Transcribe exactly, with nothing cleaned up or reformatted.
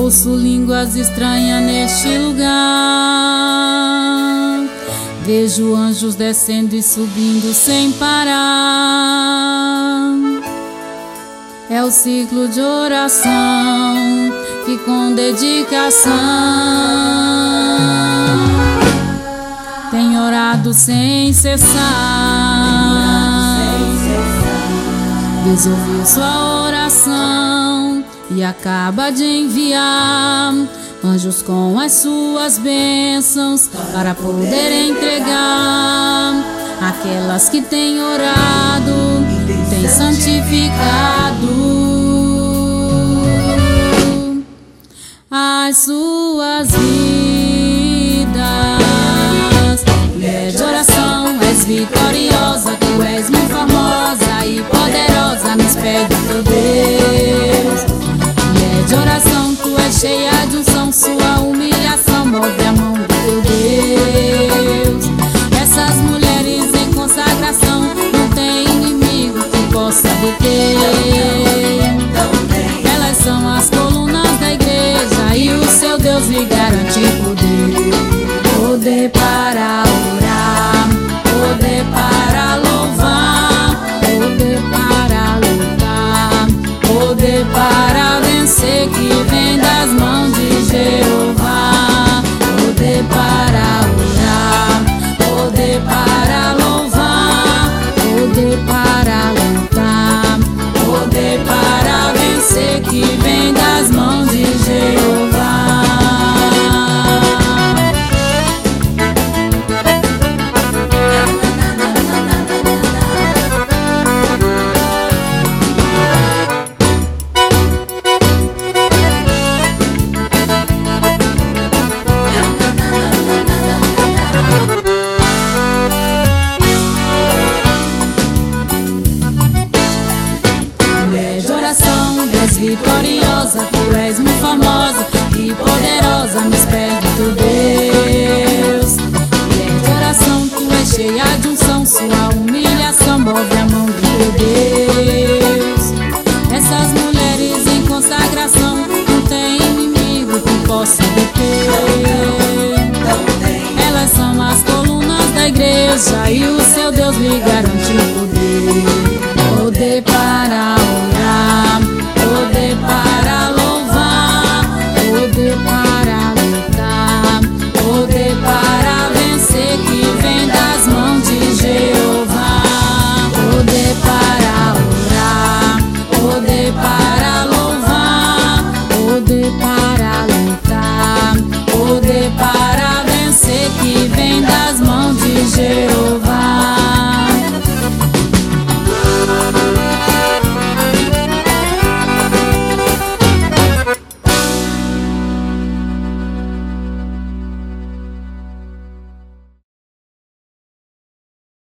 Ouço línguas estranhas neste lugar. Vejo anjos descendo e subindo sem parar. É o ciclo de oração que com dedicação tem orado sem cessar. Deus ouviu sua oração e acaba de enviar anjos com as suas bênçãos para poder entregar aquelas que têm orado, têm santificado as suas vidas. Mulher de oração, és vitoriosa, tu és muito famosa e poderosa nos pés do teu Deus. Mulher de oração, tu és cheia de unção, sua humilhação move a mão do teu Deus. Essas mulheres em consagração não tem inimigo que possa deter. Elas são as colunas da igreja e o seu Deus lhe garante poder. Poder para orar, poder para louvar, poder para lutar, poder para vencer que vem das mãos de Jeová. Poder para orar, poder para louvar, poder para lutar, poder para vencer que vem das mãos de Jeová. Vitoriosa, tu és muito famosa e poderosa nos pés do teu Deus. Mulher de oração, tu és cheia de unção, sua humilhação move a mão do teu Deus. Essas mulheres em consagração não tem inimigo que possa deter. Elas são as colunas da igreja e o seu Deus lhe garante poder. Poder para orar, poder para louvar, poder para lutar, poder para vencer que vem das mãos de Jeová. Poder para orar, poder para louvar, poder para lutar, poder para vencer que vem das mãos de Jeová.